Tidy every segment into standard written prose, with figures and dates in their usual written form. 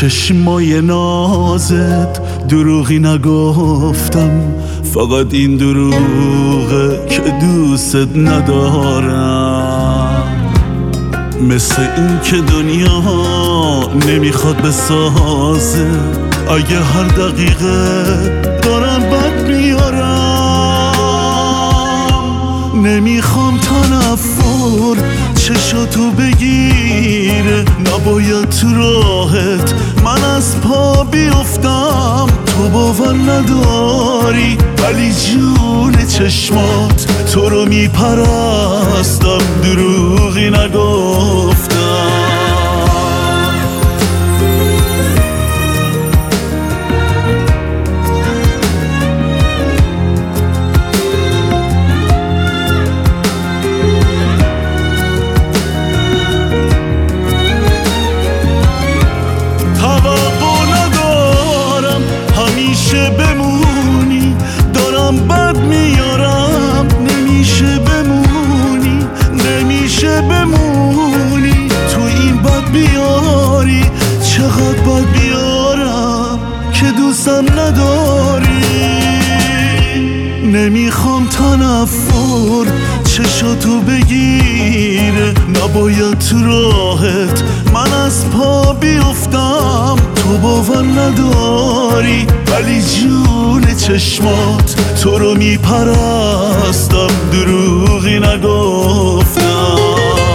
چشمای نازت دروغی نگفتم، فقط این دروغه که دوست ندارم. مثل این که دنیا نمیخواد بسازه، اگه هر دقیقه دارم بد میارم. نمیخوام تنفر چشاتو بگیره، نباید تو راهت من از پا بیفتم. تو باور نداری ولی جون چشمات تو رو میپرستم، دروغی نگفتم. بمونی دارم بد میارم، نمیشه بمونی، نمیشه بمونی تو این بد بیاری. چقدر بد بیارم که دوستم نداری. نمیخوام تنفر چشاتو بگیره، نباید تو راهت من از پا بیفتم. تو باور نداری ولی جون چشمات تو رو میپرستم، دروغی نگفتم.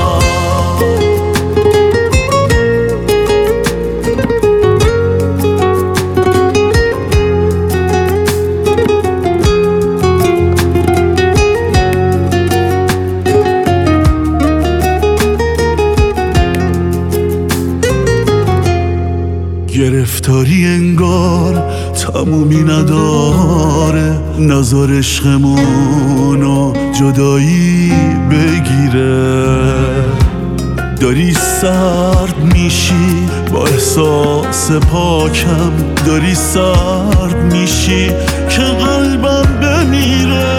گرفتاری انگار تمومی نداره، نظر عشقمونو جدایی بگیره. داری سرد میشی با احساس پاکم، داری سرد میشی که قلبم بمیره.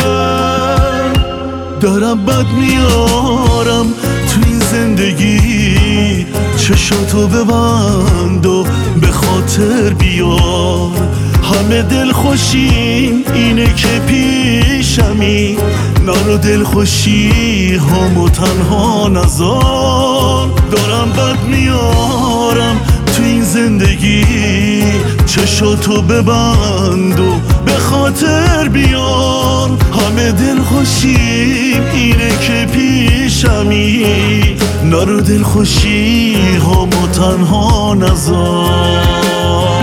دارم بد میارم تو این زندگی، چشاتو ببند و به خاطر بیار. همه دل خوشیم اینه که پیشمی، نرو دل خوشی همو تنها نذار. دارم بد میارم تو این زندگی، چشاتو ببند و به خاطر بیار. همه دل خوشیم اینه که پیشمی، نرو دل خوشی همو تنها نذار.